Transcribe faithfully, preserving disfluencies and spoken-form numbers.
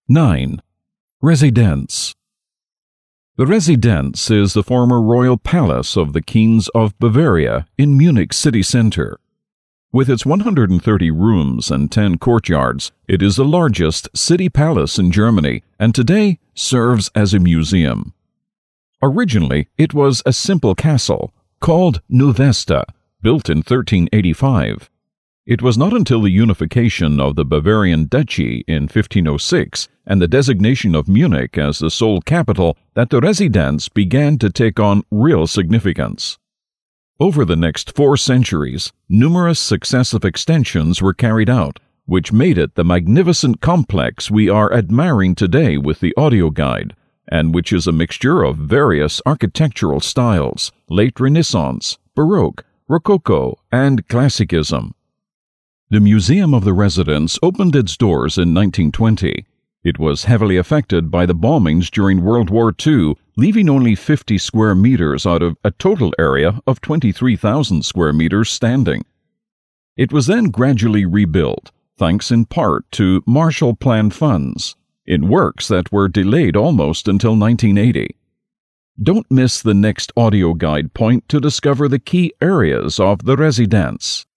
nine. Residenz. The Residenz is the former royal palace of the Kings of Bavaria in Munich city center. With its one hundred thirty rooms and ten courtyards, it is the largest city palace in Germany and today serves as a museum. Originally, it was a simple castle called Neuweste, built in thirteen eighty-five. It was not until the unification of the Bavarian Duchy in fifteen oh six and the designation of Munich as the sole capital that the Residenz began to take on real significance. Over the next four centuries, numerous successive extensions were carried out, which made it the magnificent complex we are admiring today with the audio guide, and which is a mixture of various architectural styles, late Renaissance, Baroque, Rococo, and Classicism. The Museum of the Residenz opened its doors in nineteen twenty. It was heavily affected by the bombings during World War Two, leaving only fifty square meters out of a total area of twenty-three thousand square meters standing. It was then gradually rebuilt, thanks in part to Marshall Plan funds, in works that were delayed almost until nineteen eighty. Don't miss the next audio guide point to discover the key areas of the Residenz.